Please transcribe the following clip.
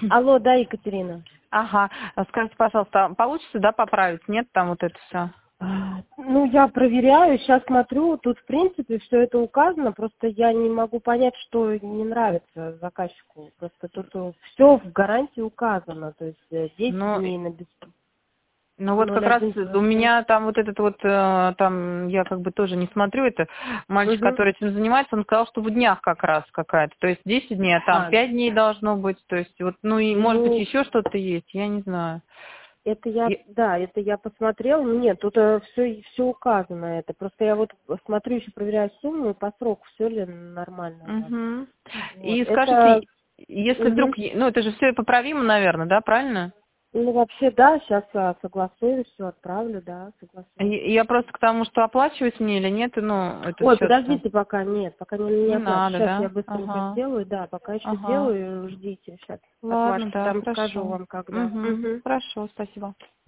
Алло, да, Екатерина. Ага. Скажите, пожалуйста, получится, да, поправить? Нет, там вот это все? Ну, я проверяю, сейчас смотрю, тут, в принципе, все это указано, просто я не могу понять, что не нравится заказчику. Просто тут все в гарантии указано, то есть 10 Ну, дней на бесплатно. ну вот как раз 0,1%. у меня там вот этот вот, там я как бы тоже не смотрю, это мальчик, Угу. который этим занимается, он сказал, что в днях как раз какая-то, то есть 10 дней, а там 5 дней должно быть, то есть вот, ну и может быть Ну, еще что-то есть, я не знаю. это я, И- да, это я посмотрела. Нет, тут все указано это. Просто я вот смотрю, еще проверяю сумму и по сроку, все ли нормально у нас. Мгм. Вот. И Это, скажите, если мгм. вдруг, ну это же все поправимо, наверное, да, правильно? Ну, вообще, да, сейчас согласую, все отправлю, да, согласую. Я просто к тому, что оплачивать мне или нет, ну, этот Ой, счет-то. подождите пока, нет, пока не Не оплачу. надо, Сейчас я да? быстренько Ага, сделаю, да, пока еще ага. сделаю, ждите, сейчас Ладно, оплачу, да, там скажу хорошо. вам когда. Угу, Угу. хорошо, спасибо.